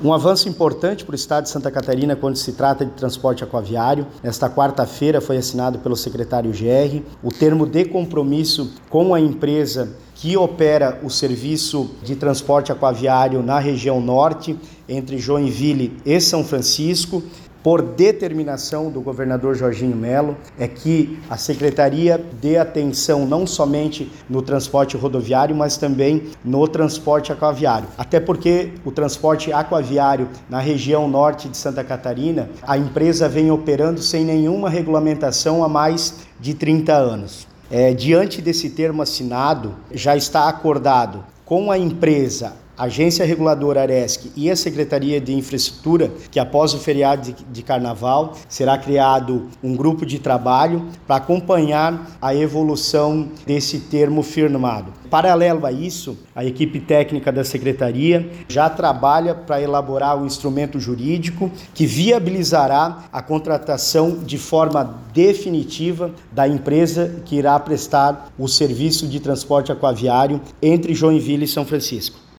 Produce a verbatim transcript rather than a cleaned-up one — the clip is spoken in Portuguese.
Um avanço importante para o estado de Santa Catarina quando se trata de transporte aquaviário. Nesta quarta-feira foi assinado pelo secretário G R o termo de compromisso com a empresa que opera o serviço de transporte aquaviário na região norte, entre Joinville e São Francisco. Por determinação do governador Jorginho Melo, é que a Secretaria dê atenção não somente no transporte rodoviário, mas também no transporte aquaviário. Até porque o transporte aquaviário na região norte de Santa Catarina, a empresa vem operando sem nenhuma regulamentação há mais de trinta anos. É, diante desse termo assinado, já está acordado com a empresa, a Agência Reguladora ARESC e a Secretaria de Infraestrutura, que após o feriado de, de Carnaval será criado um grupo de trabalho para acompanhar a evolução desse termo firmado. Paralelo a isso, a equipe técnica da Secretaria já trabalha para elaborar um instrumento jurídico que viabilizará a contratação de forma definitiva da empresa que irá prestar o serviço de transporte aquaviário entre Joinville e São Francisco.